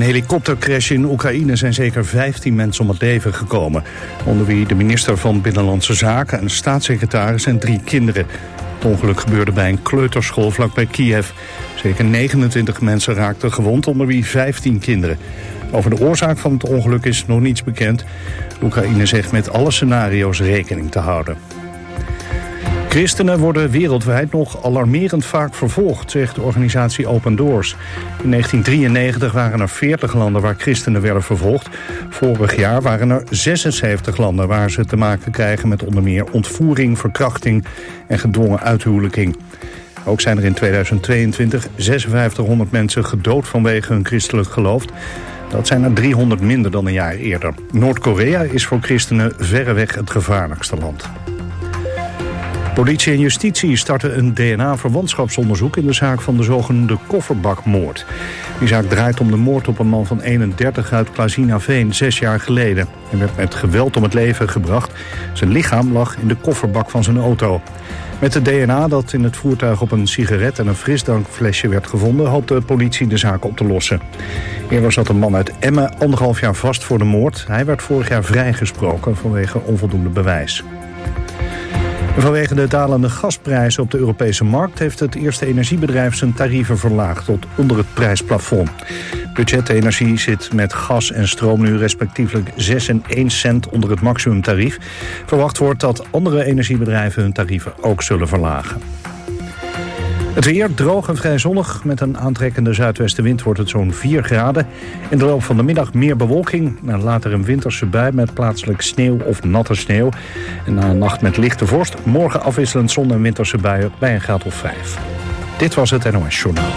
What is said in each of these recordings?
helikoptercrash in Oekraïne zijn zeker 15 mensen om het leven gekomen. Onder wie de minister van Binnenlandse Zaken, een staatssecretaris en 3 kinderen. Het ongeluk gebeurde bij een kleuterschool vlakbij Kiev. Zeker 29 mensen raakten gewond, onder wie 15 kinderen. Over de oorzaak van het ongeluk is nog niets bekend. Oekraïne zegt met alle scenario's rekening te houden. Christenen worden wereldwijd nog alarmerend vaak vervolgd, zegt de organisatie Open Doors. In 1993 waren er 40 landen waar christenen werden vervolgd. Vorig jaar waren er 76 landen waar ze te maken krijgen met onder meer ontvoering, verkrachting en gedwongen uithuwelijking. Ook zijn er in 2022 5600 mensen gedood vanwege hun christelijk geloof. Dat zijn er 300 minder dan een jaar eerder. Noord-Korea is voor christenen verreweg het gevaarlijkste land. Politie en justitie starten een DNA-verwantschapsonderzoek in de zaak van de zogenoemde kofferbakmoord. Die zaak draait om de moord op een man van 31 uit Klazinaveen 6 jaar geleden. Hij werd met geweld om het leven gebracht. Zijn lichaam lag in de kofferbak van zijn auto. Met het DNA dat in het voertuig op een sigaret en een frisdrankflesje werd gevonden, hoopt de politie de zaak op te lossen. Eerder zat een man uit Emmen 1,5 jaar vast voor de moord. Hij werd vorig jaar vrijgesproken vanwege onvoldoende bewijs. Vanwege de dalende gasprijzen op de Europese markt heeft het eerste energiebedrijf zijn tarieven verlaagd tot onder het prijsplafond. Budgetenergie zit met gas en stroom nu respectievelijk 6 en 1 cent onder het maximumtarief. Verwacht wordt dat andere energiebedrijven hun tarieven ook zullen verlagen. Het weer droog en vrij zonnig. Met een aantrekkende zuidwestenwind wordt het zo'n 4 graden. In de loop van de middag meer bewolking. Later een winterse bui met plaatselijk sneeuw of natte sneeuw. En na een nacht met lichte vorst. Morgen afwisselend zon en winterse buien bij een graad of 5. Dit was het NOS Journaal.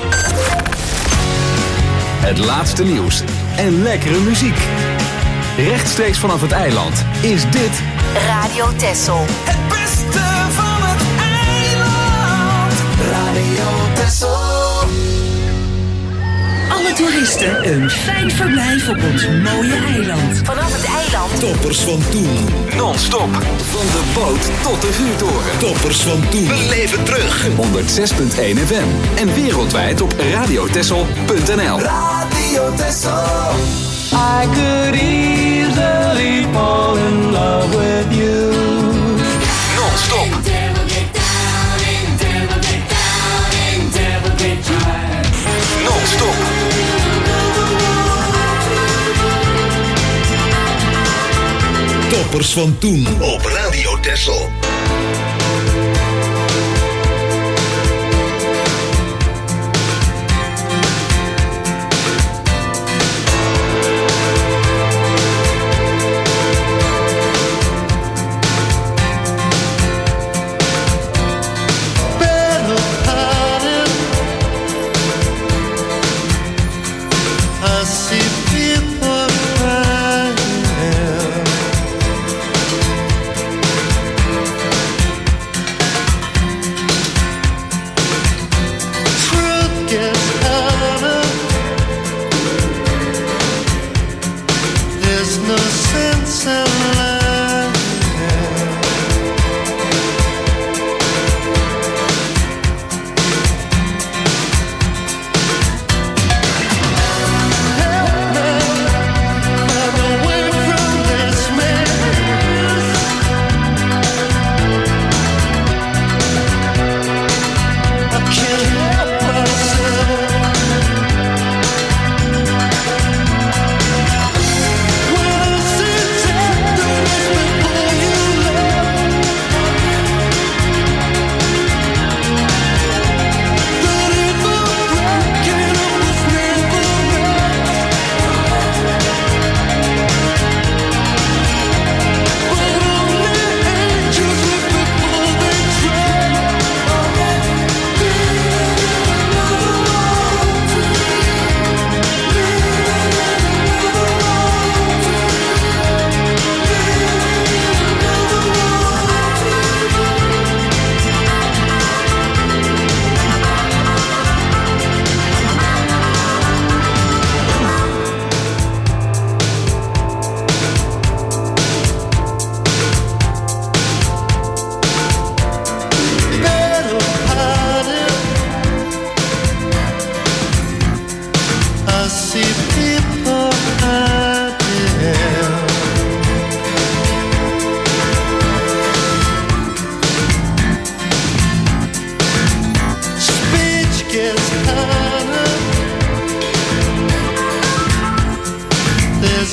Het laatste nieuws en lekkere muziek. Rechtstreeks vanaf het eiland is dit Radio Texel. Het beste van het eiland. Radio Texel. Alle toeristen een fijn verblijf op ons mooie eiland. Vanaf het eiland. Toppers van toen. non-stop van de boot tot de vuurtoren. Toppers van toen. Beleef het terug. 106.1 FM en wereldwijd op radiotessel.nl. Radio Texel. I could easily fall in love with you. Non-stop. Non-stop. Toppers van toen op Radio Texel.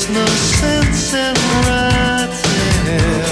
There's no sense in writing.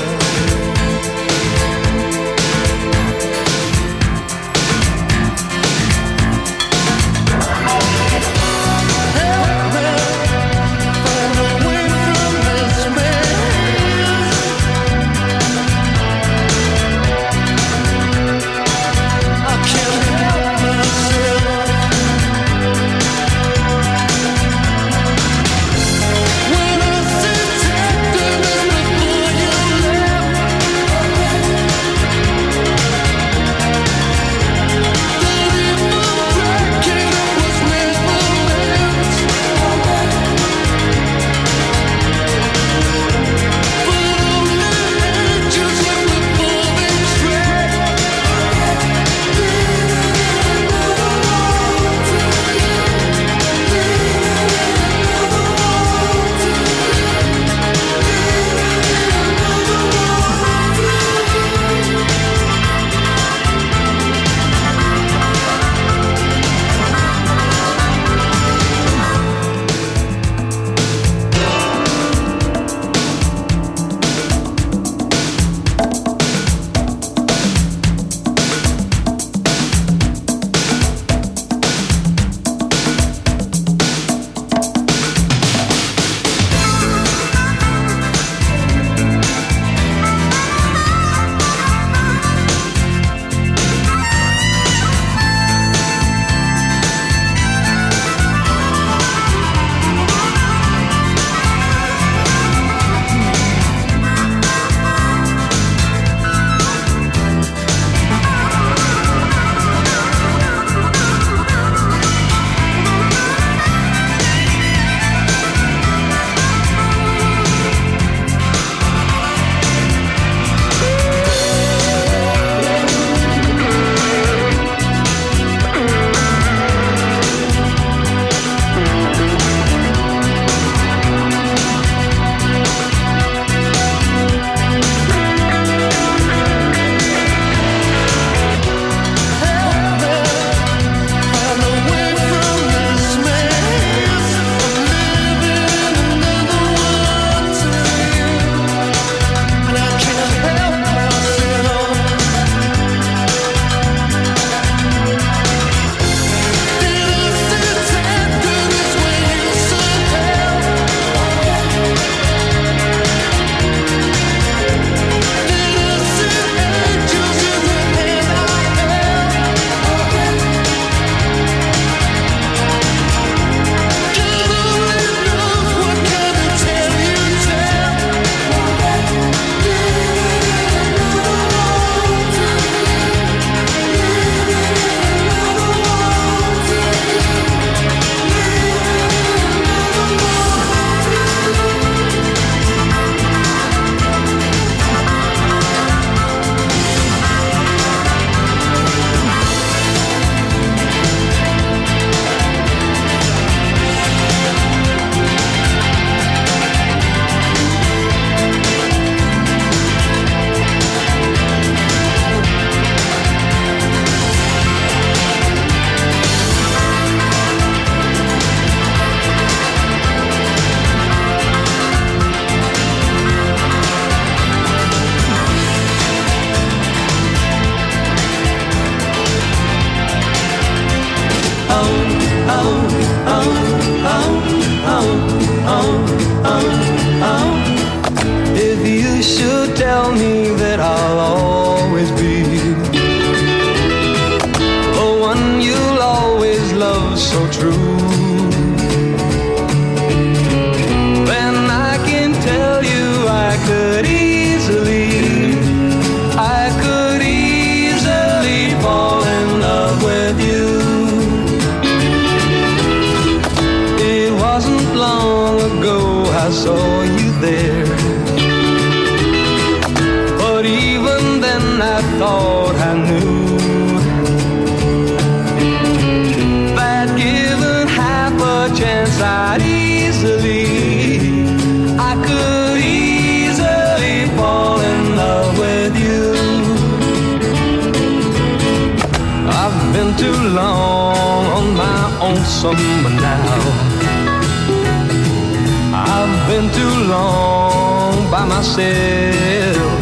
Summer now, I've been too long by myself.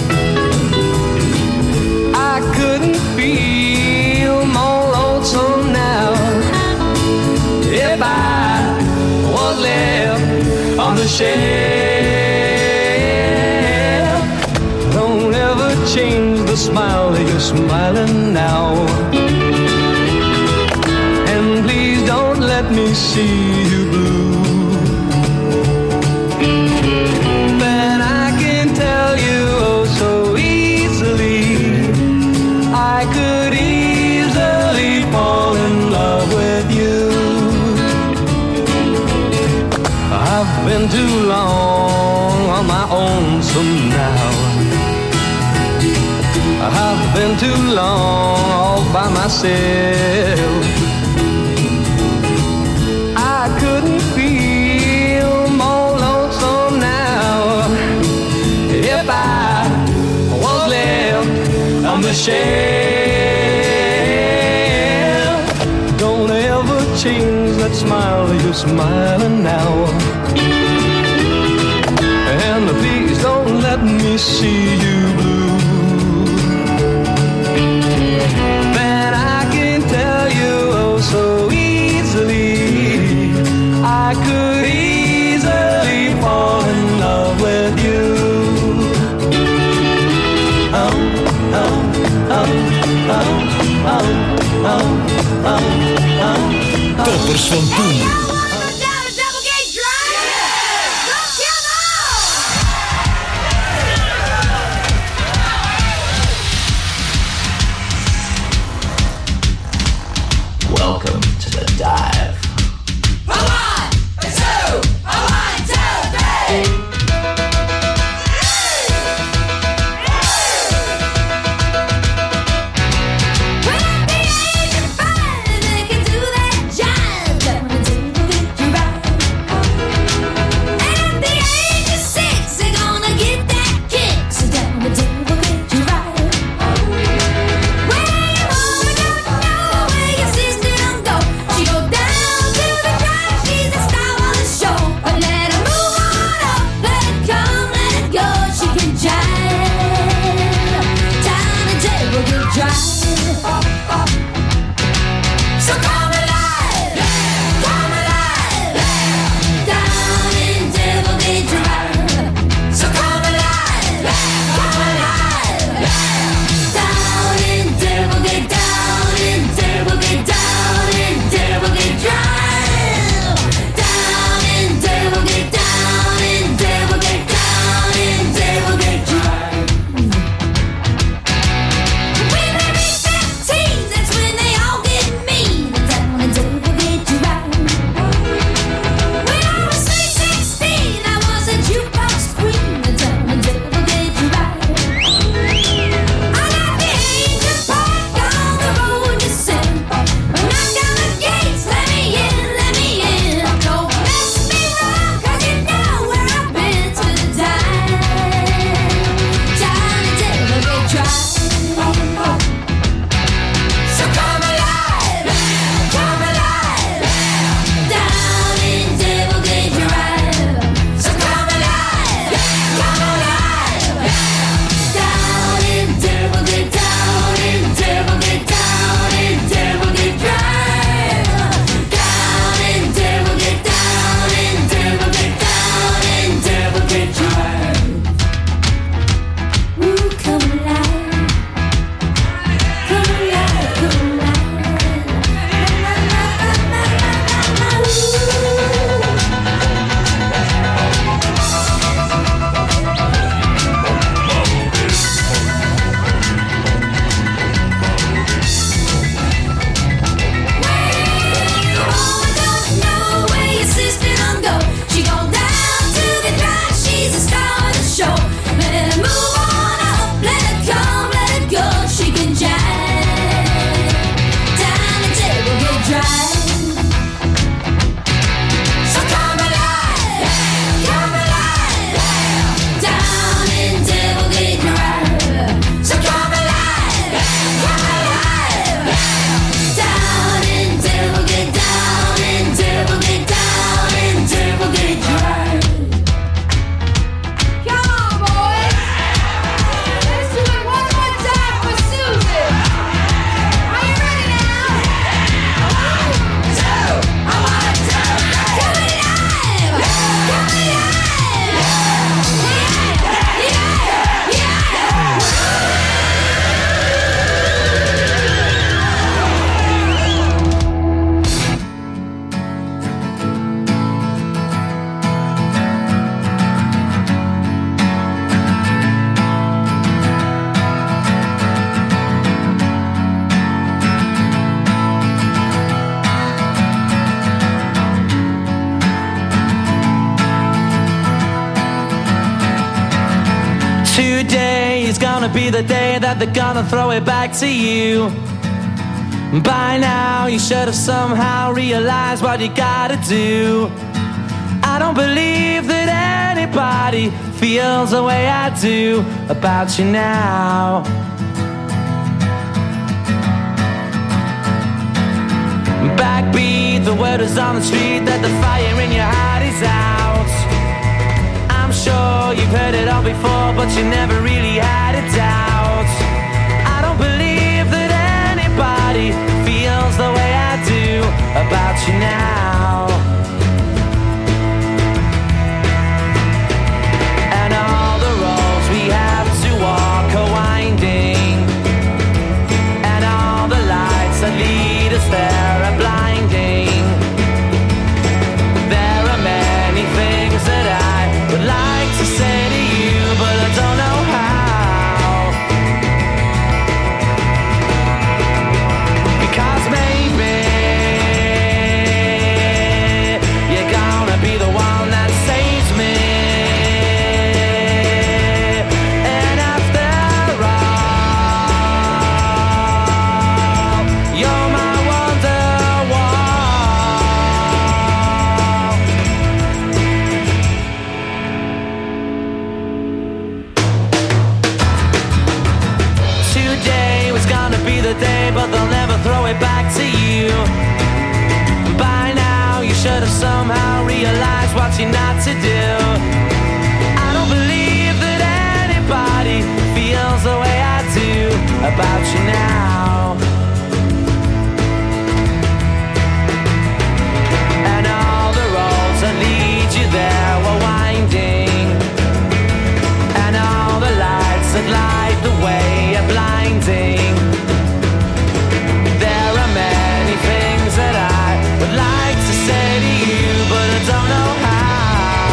I couldn't feel more lonesome now if I was left on the shelf. Don't ever change the smile that you're smiling now. And please don't let me see you blue. Then I can tell you oh so easily, I could easily fall in love with you. I've been too long on my own, so now I've been too long all by myself. I couldn't feel more lonesome now if I was left on the shelf. Don't ever change that smile that you're smiling now. And please don't let me see you blue. Then I can tell you oh so easily, I could easily fall in love with you. Oh, oh, oh, oh, oh, oh, oh, oh. Toppers van toen. Welcome to the dive. A 1, a 2, a 1, 2, 3. When I be 85, they can do that jive. But when it's gonna be the day that they're gonna throw it back to you. By now you should have somehow realized what you gotta do. I don't believe that anybody feels the way I do about you now. Backbeat, the word is on the street that the fire in your heart is out. I'm sure you've heard it all before, but you never really had a doubt. I don't believe that anybody feels the way I do about you now. And all the roads we have to walk are winding, and all the lights that lead us there are blinding. There are many things that I would like to say to you, but I don't know how. Because maybe you're gonna be the one that saves me. And after all, you're my Wonderwall. Today was gonna be the day, but they'll never throw it back to you. By now you should have somehow realized what you're not to do. I don't believe that anybody feels the way I do about you now. And all the roads that lead you there were winding, and all the lights that light the way are blinding. There are many things that I would like to say to you, but I don't know how.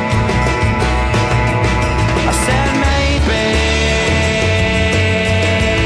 I said maybe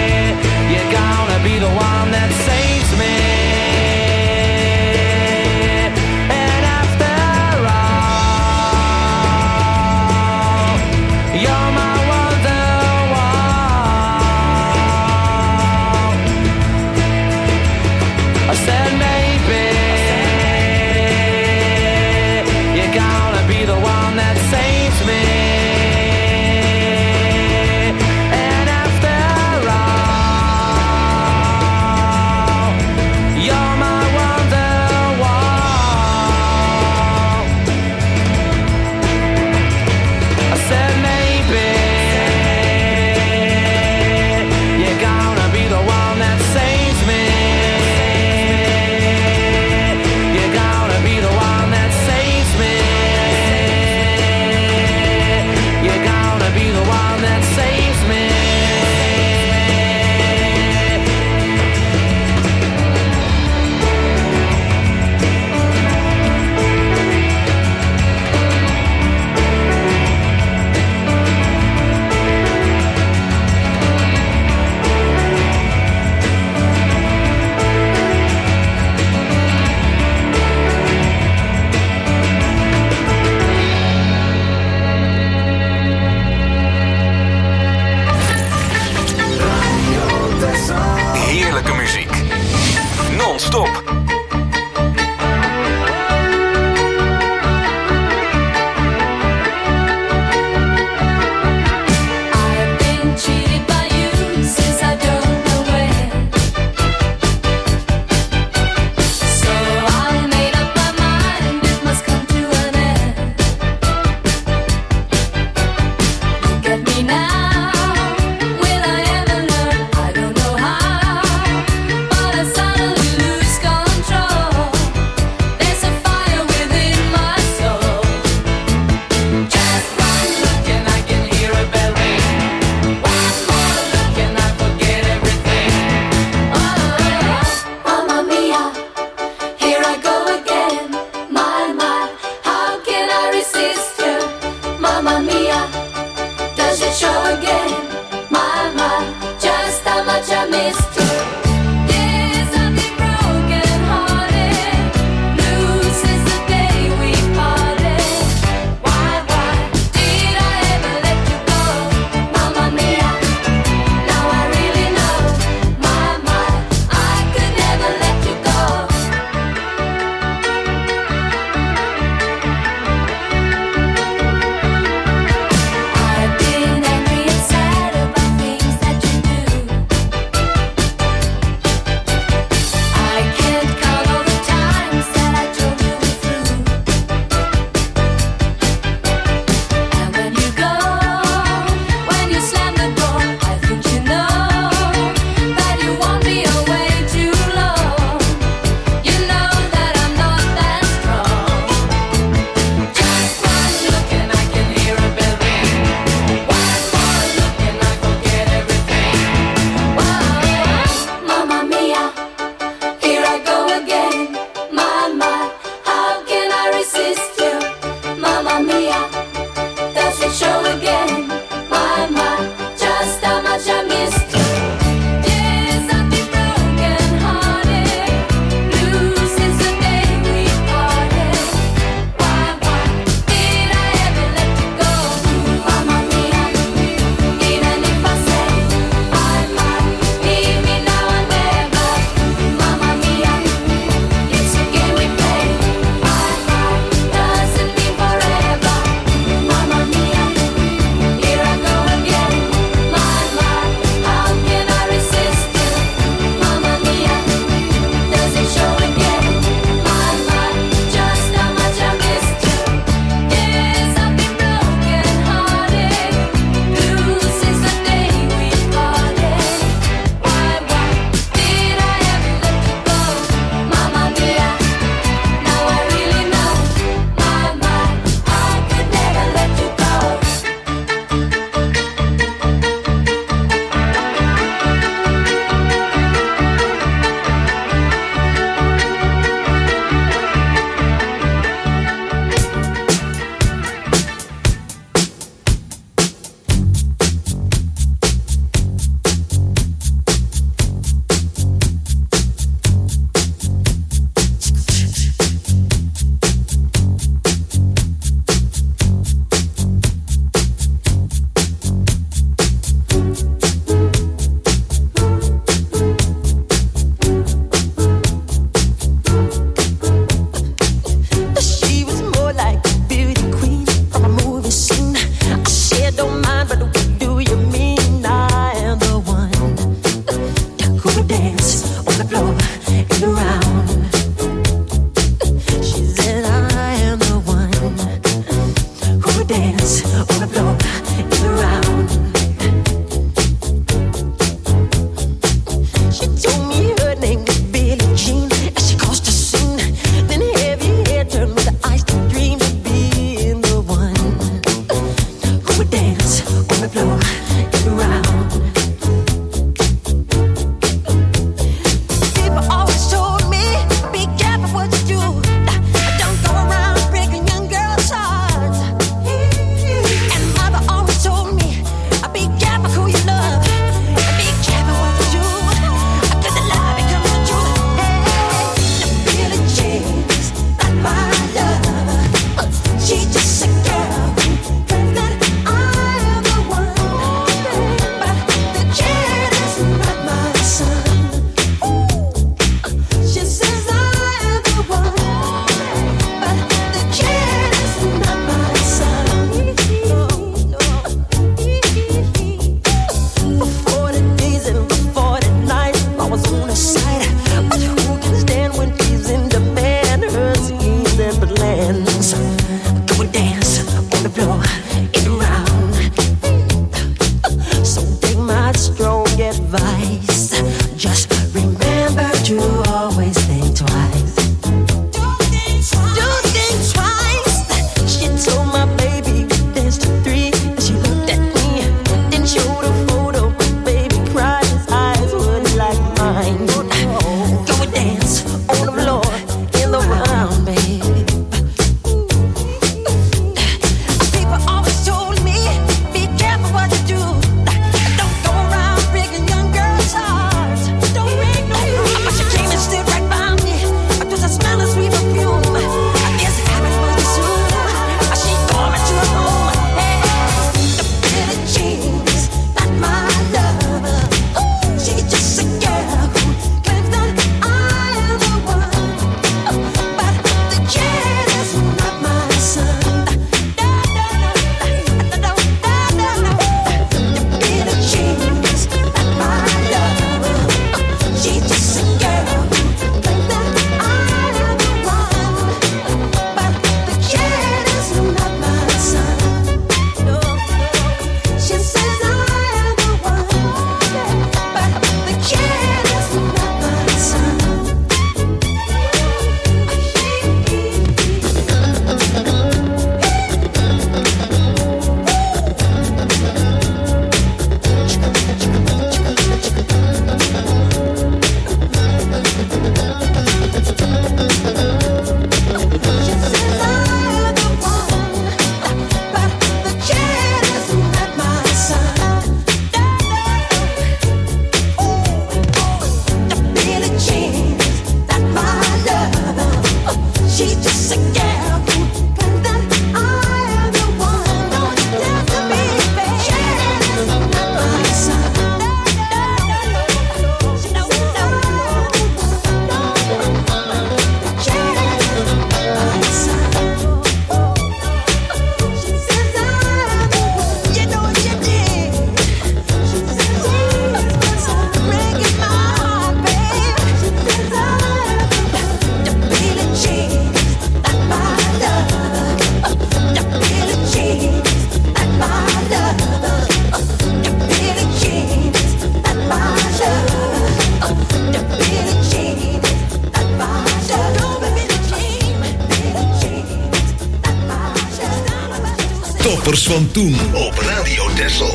Toppers van toen op Radio Texel.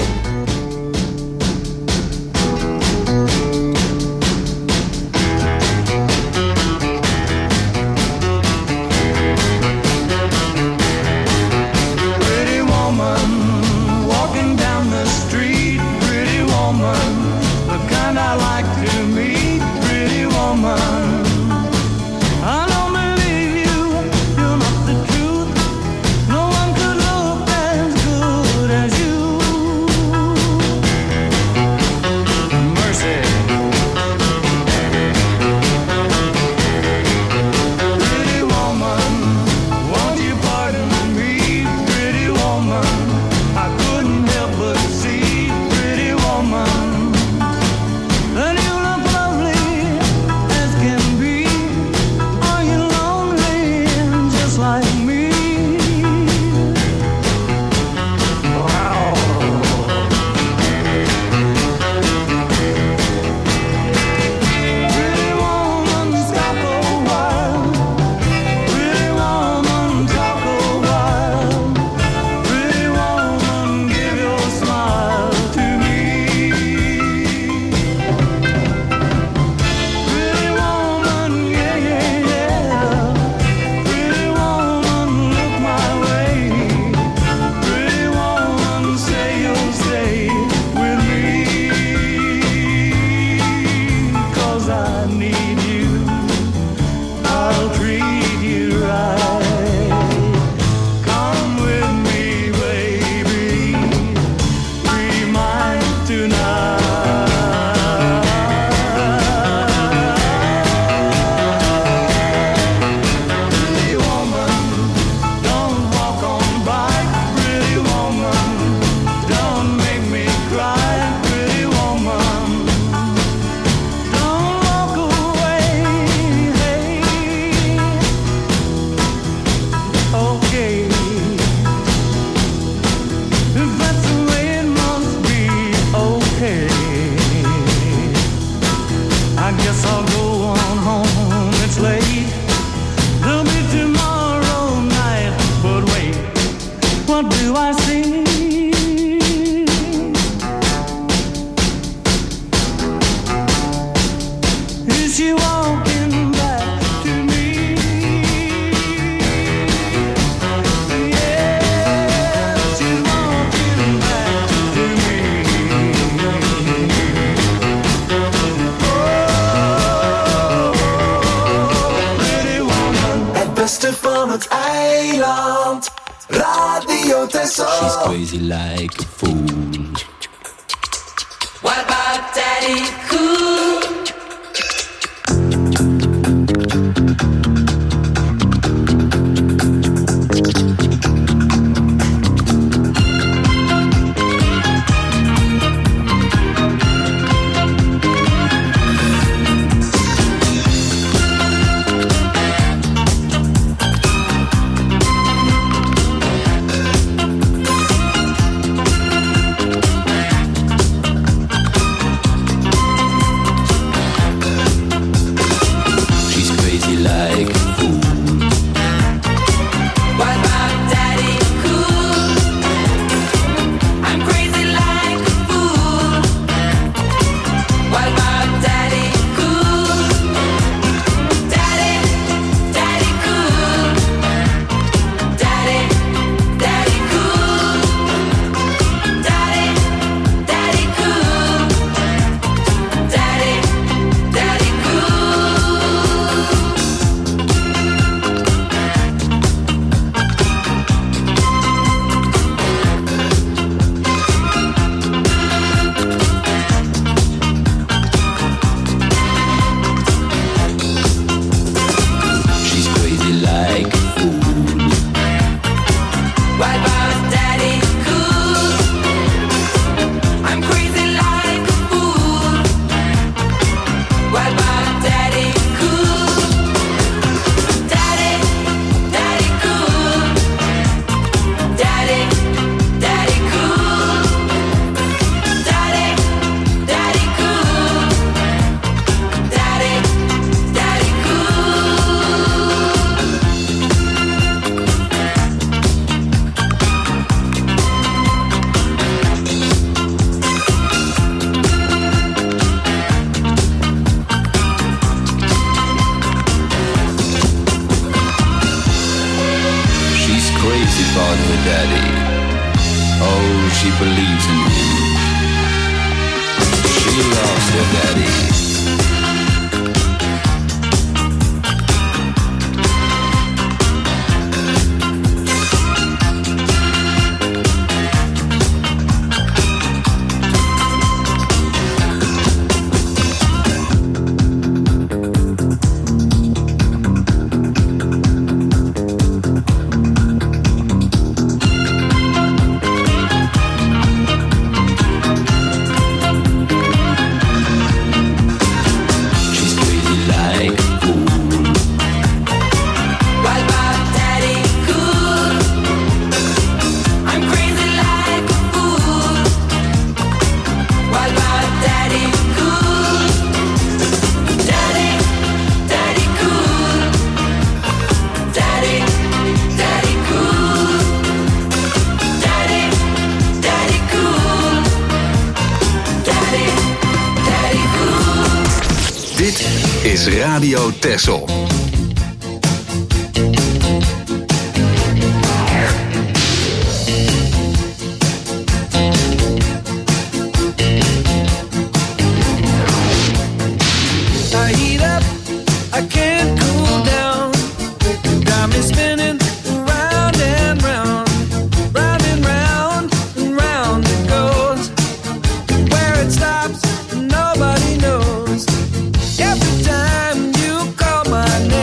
Pretty woman, walking down the street. Pretty woman, the kind I like to meet. Pretty woman, I don't believe you, you're not the truth. No one could look as good as you. Mercy. Pretty woman, won't you pardon me? Pretty woman, I couldn't help but see. Pretty woman, that you look lovely as can be. Are you lonely just like me? Wow. Pretty woman, stop a while. Pretty woman, talk a while. Pretty woman, give your smile to me. Pretty woman, yeah, yeah, yeah. Pretty woman, look my way. Pretty woman, say you'll stay with me. 'Cause I need you, I'll treat you right. Come with me, baby, be mine tonight. Pretty woman, don't walk on by. Pretty woman, don't make me cry. Pretty woman, don't walk away. Hey, okay, if that's the way it must be, okay. I guess I'll go on home, it's late. There'll be tomorrow night, but wait, what do I see? Is she walking back to me? Yeah, she's walking back to me. Pretty woman. Het beste van het eiland. Radio Texel. She's crazy like a fool. What about Daddy Cool? What about Daddy Cool? I'm crazy like a fool. What about Daddy Cool? Daddy, Daddy Cool. Daddy, Daddy Cool. Daddy, Daddy Cool. Daddy, Daddy She's crazy about her daddy. Oh, she believes in him. She loves her daddy. She's crazy like a fool. What about Daddy Cool? I'm crazy like a fool. What about Daddy Cool? Daddy, Daddy Cool. Daddy, Daddy Cool. Daddy, Daddy Cool. Daddy, Daddy Cool. Dit is Radio Texel. I heat up, I can't cool down. Got me spinning round and round, round and round and round it goes. Where it stops, nobody knows. Every time you call my name,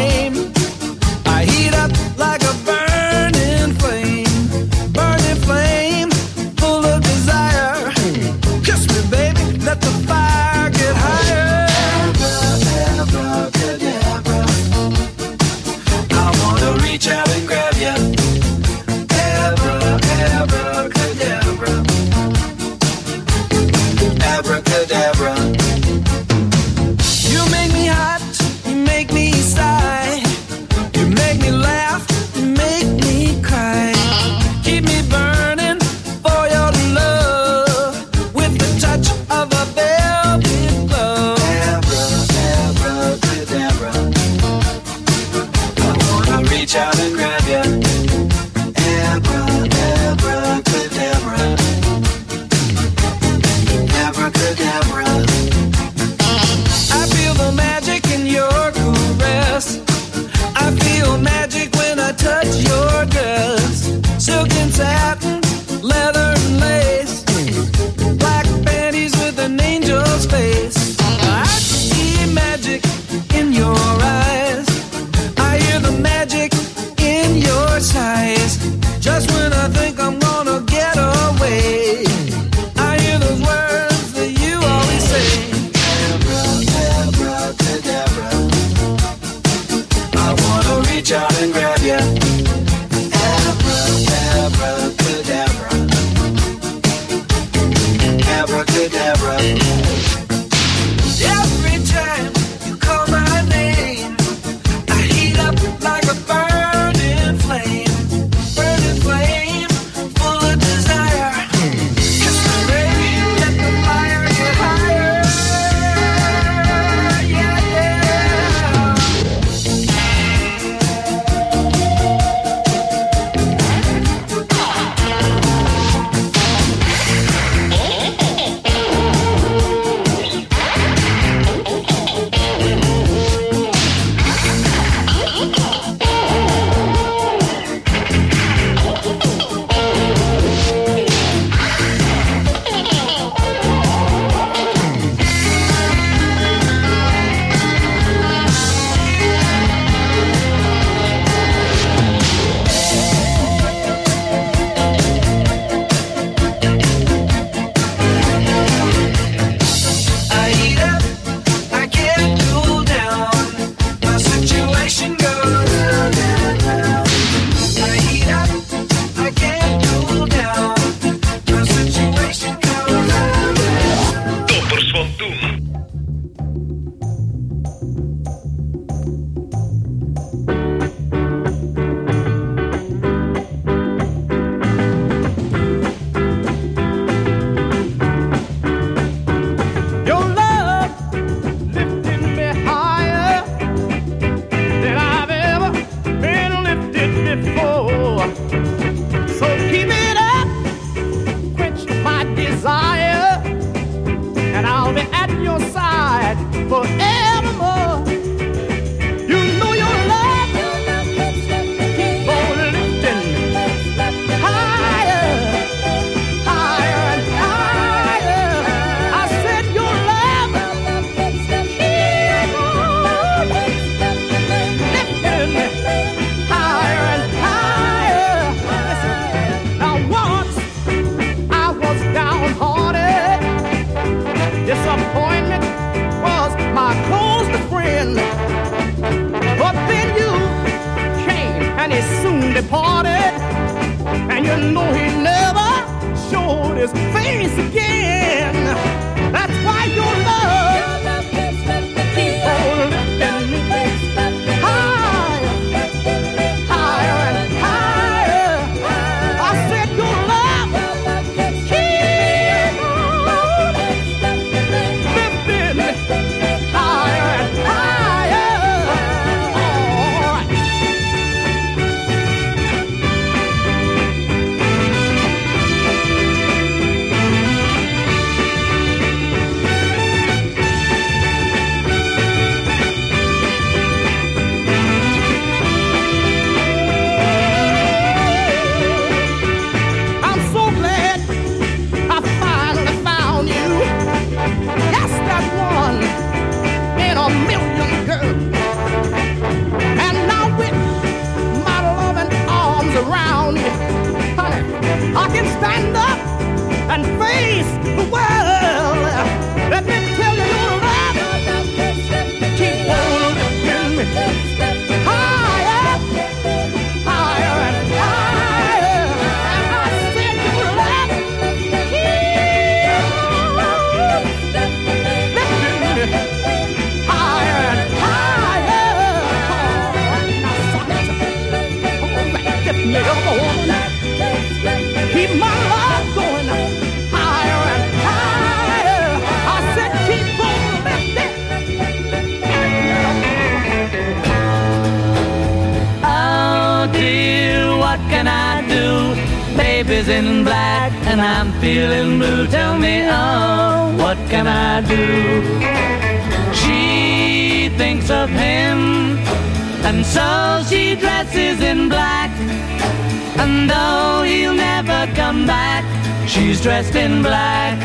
on me. Honey, I can stand up and face the world. Let me tell you, your love keep on lifting me higher, higher and higher. And I said your love keep on lifting me higher and higher. Keep my love going higher and higher. I said keep on lifting. Oh dear, what can I do? Baby's in black and I'm feeling blue. Tell me, oh, what can I do? She thinks of him, and so she dresses in black. And though he'll never come back, she's dressed in black.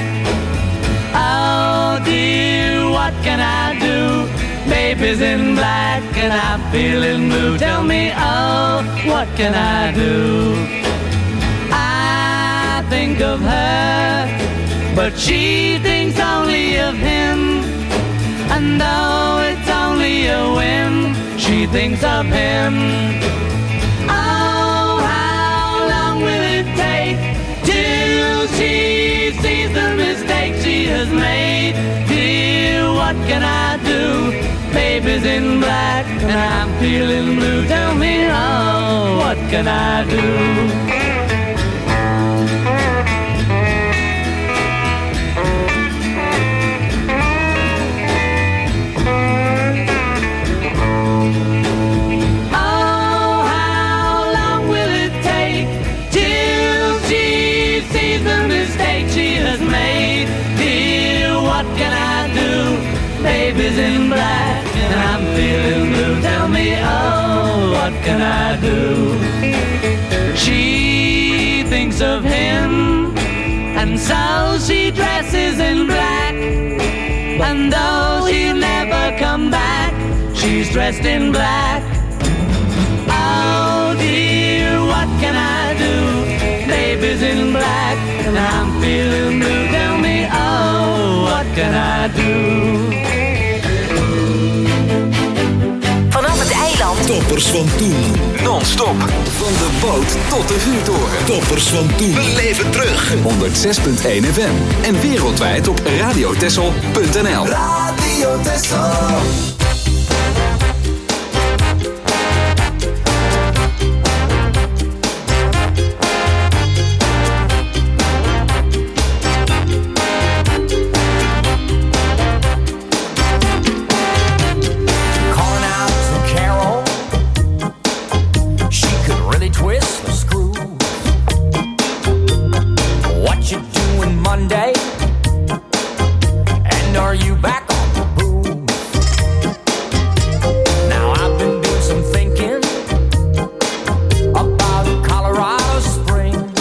Oh dear, what can I do? Baby's in black and I'm feeling blue. Tell me, oh, what can I do? I think of her, but she thinks only of him. And though it's only a whim, she thinks of him. Oh, how long will it take till she sees the mistake she has made? Dear, what can I do? Baby's in black and I'm feeling blue. Tell me, oh, what can I do? Baby's in black and I'm feeling blue. Tell me, oh, what can I do? She thinks of him, and so she dresses in black. And though she'll never come back, she's dressed in black. Oh dear, what can I do? Baby's in black and I'm feeling blue. Tell me, oh, what can I do? Vanaf het eiland. Toppers van toen. Non-stop. Van de boot tot de vuurtoren. Toppers van toen. We leven terug. 106.1 FM. En wereldwijd op radiotessel.nl. Radio Tessel. Monday, and are you back on the booze? Now I've been doing some thinking about Colorado Springs,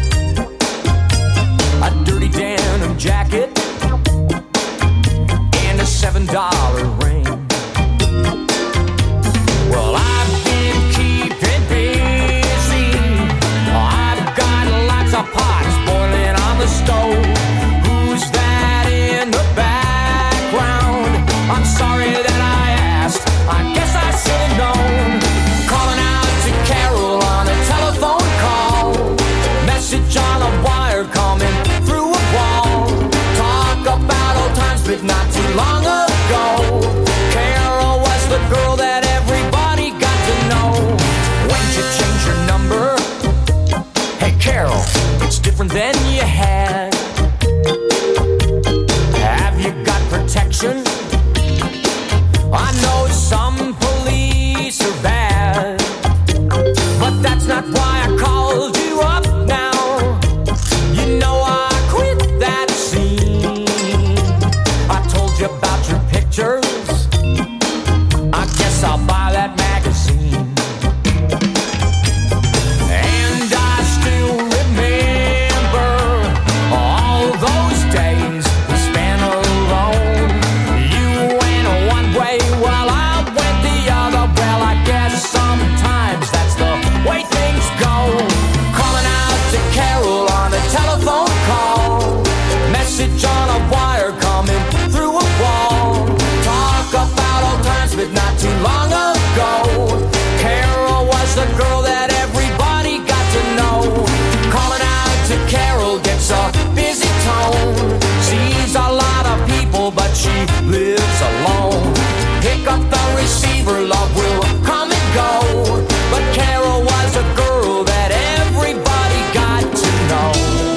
a dirty denim jacket and a $7 ring. Well, I've been keeping busy. I've got lots of pots boiling on the stove. Who's that in the background? I'm sorry that I asked. I guess I should have known. Calling out to Carol on a telephone call. Message on a wire coming through a wall. Talk about old times, but not too long ago. Carol was the girl that everybody got to know. When'd you change your number? Hey Carol, it's different than you had. Have you got protection? I know some police are bad, but that's not why I called you up now. You know I quit that scene. I told you about your pictures. I guess I'll buy that magazine. And I still remember Carol on a telephone call. Message on a wire coming through a wall. Talk about old times, but not too long ago. Carol was the girl that everybody got to know. Calling out to Carol gets a busy tone. Sees a lot of people, but she lives alone. Pick up the receiver, love will come and go. But Carol was a girl that everybody got to know.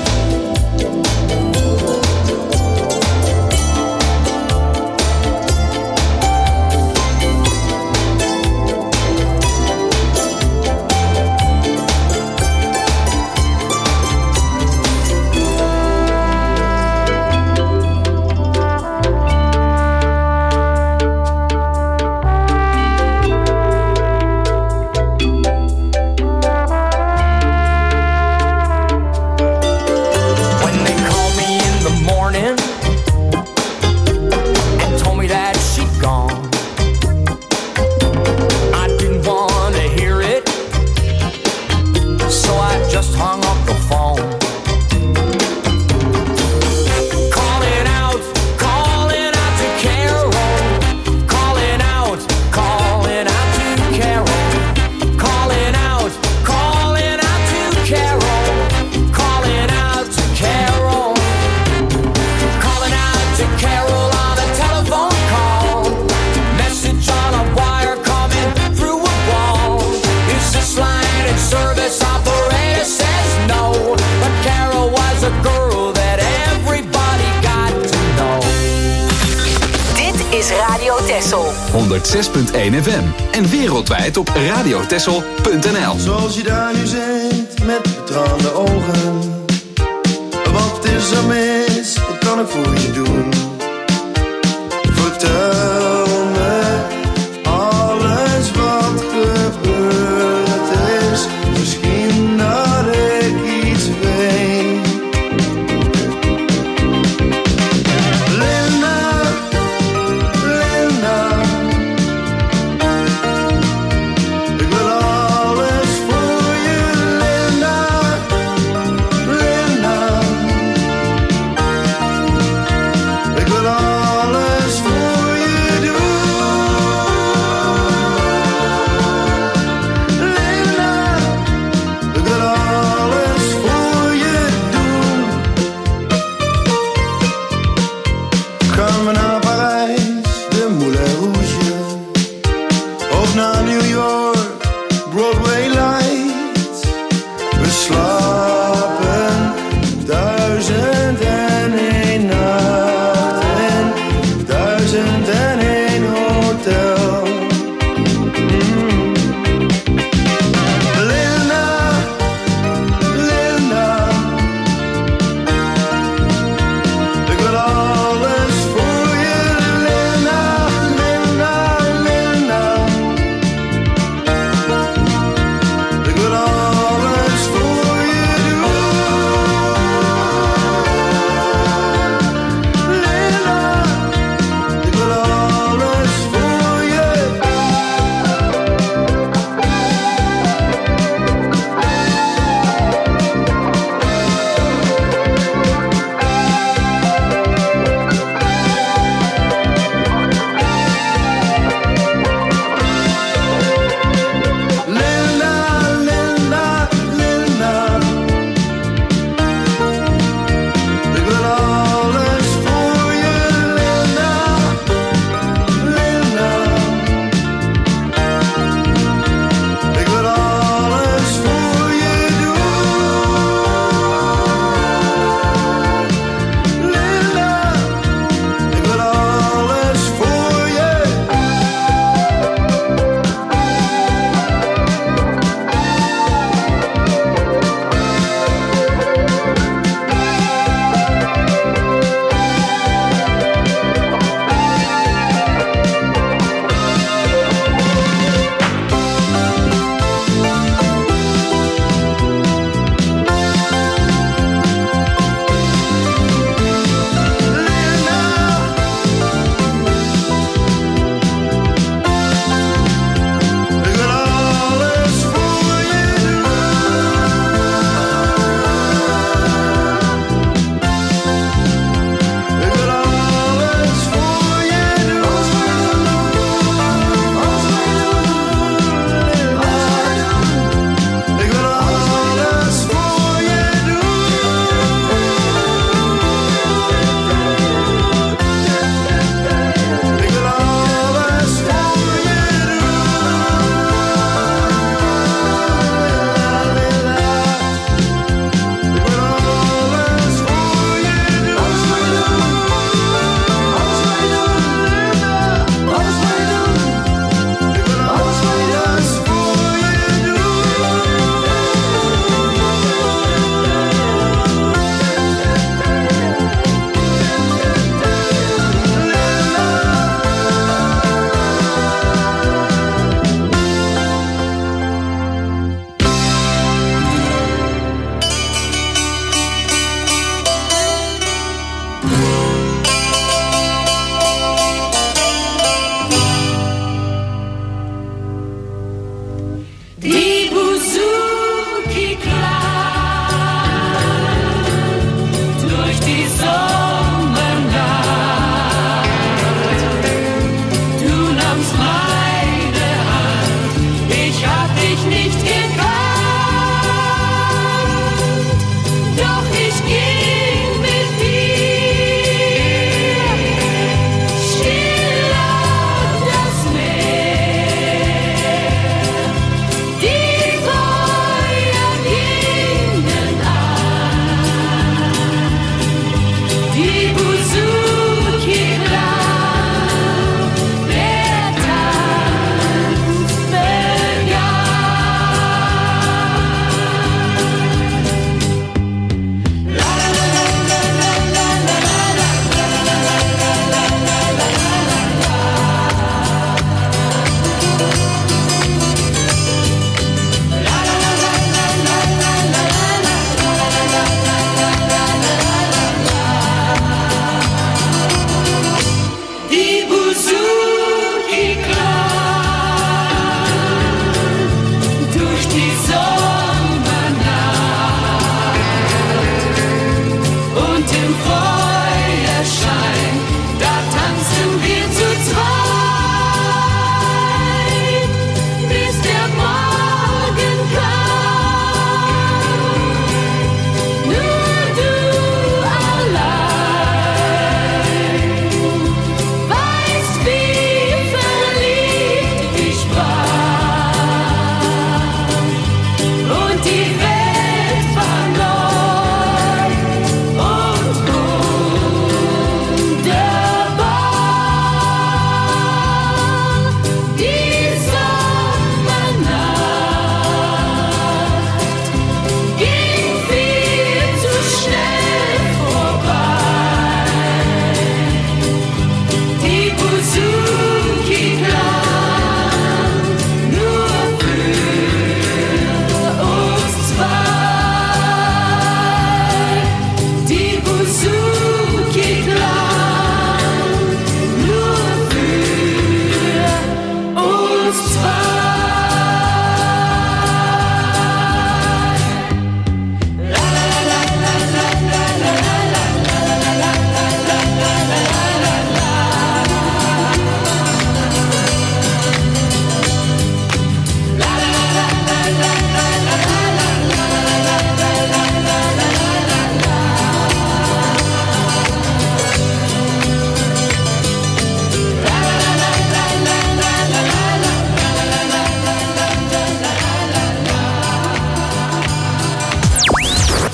Tessel 106.1 FM en wereldwijd op radiotessel.nl. Zoals je daar nu zit met betraande ogen. Wat is er mis? Wat kan ik voor je doen? Vertel me alles wat gebeurd is. Misschien dat ik iets weet. For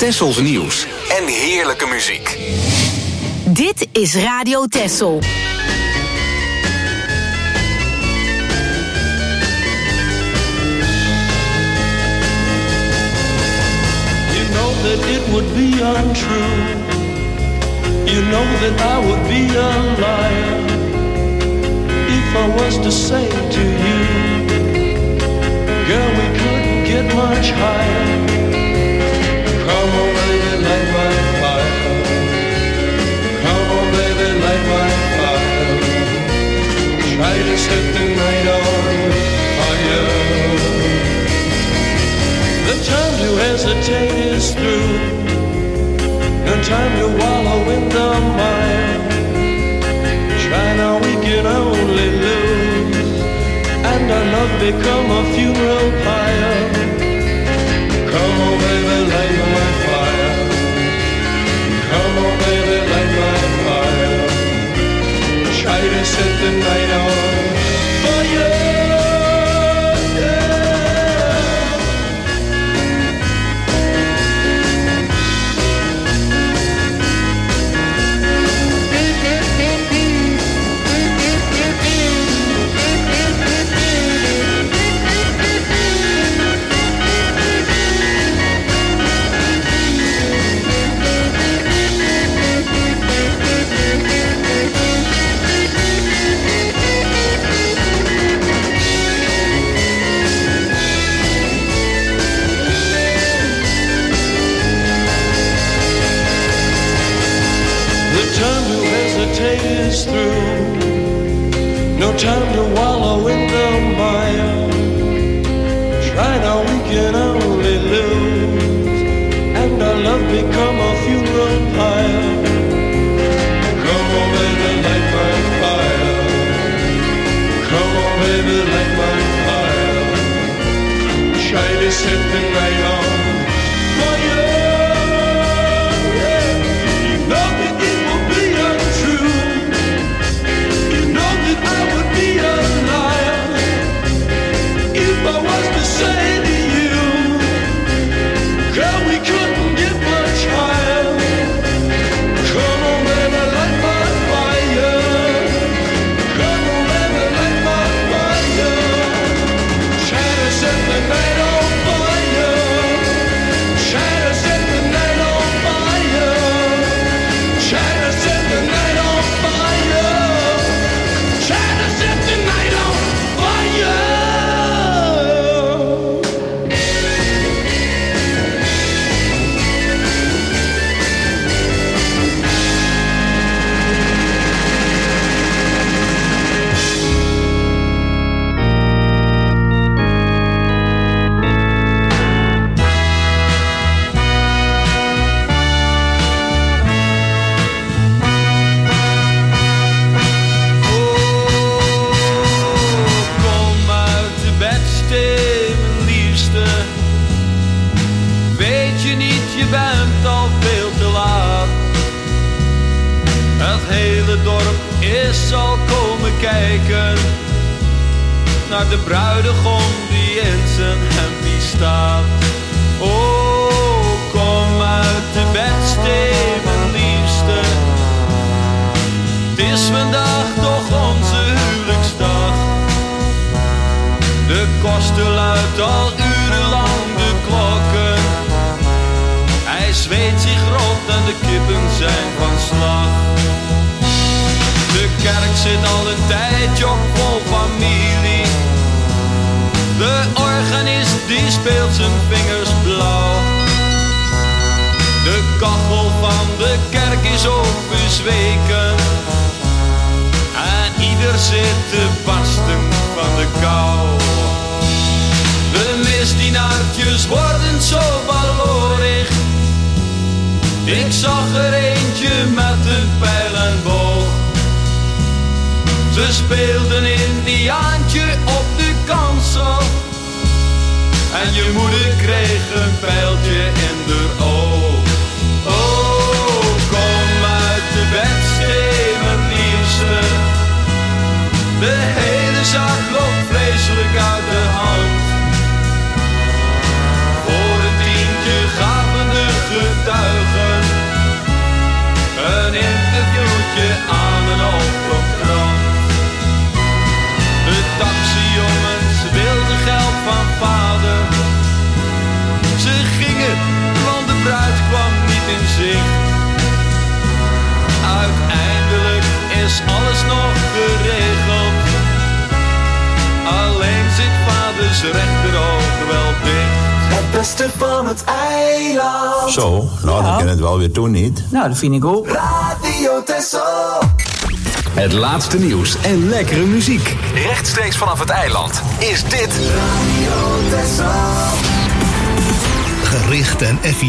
Tessels nieuws en heerlijke muziek. Dit is Radio Tessel. You know that it would be untrue. You know that I would be a liar if I was to say to you, girl, we couldn't get much higher. Come on, baby, light my fire. Come on, baby, light my fire. Try to set the night on fire. The time to hesitate is through. No time to wallow in the mire. Try now, we can only lose, and our love become a funeral pyre. Come on, baby, light my fire. Come on, baby, light my fire. Try to set the night on fire. Is through. No time to wallow in the mire. Try now, we can only lose, and our love become a funeral pyre. Come on, baby, light my fire. Come on, baby, light my fire. Try to set the night on fire. Naar de bruidegom die in zijn hempie staat. Oh, kom uit de bedstee, mijn liefste. Het is vandaag toch onze huwelijksdag. De koster luidt al urenlang de klokken. Hij zweet zich rot en de kippen zijn van slag. De kerk zit al een tijdje vol familie. De organist die speelt zijn vingers blauw. De kachel van de kerk is ook bezweken. En ieder zit te barsten van de kou. De misdienaartjes worden zo ballorig. Ik zag er eentje met een pijl en boog. Ze speelden Indiaantje op de kansel. En je moeder kreeg een pijltje in de oog. Oh, kom uit de bedstee, mijn liefste. De hele zaak loopt vreselijk uit de hand. Voor een tientje gaven de is alles nog geregeld. Alleen zit vaders rechteroog wel dicht. Het beste van het eiland. Zo, nou dan kan het wel weer doen, niet? Nou, dat vind ik ook. Radio Texel. Het laatste nieuws en lekkere muziek. Rechtstreeks vanaf het eiland. Is dit Radio Texel. Gericht en efficiënt.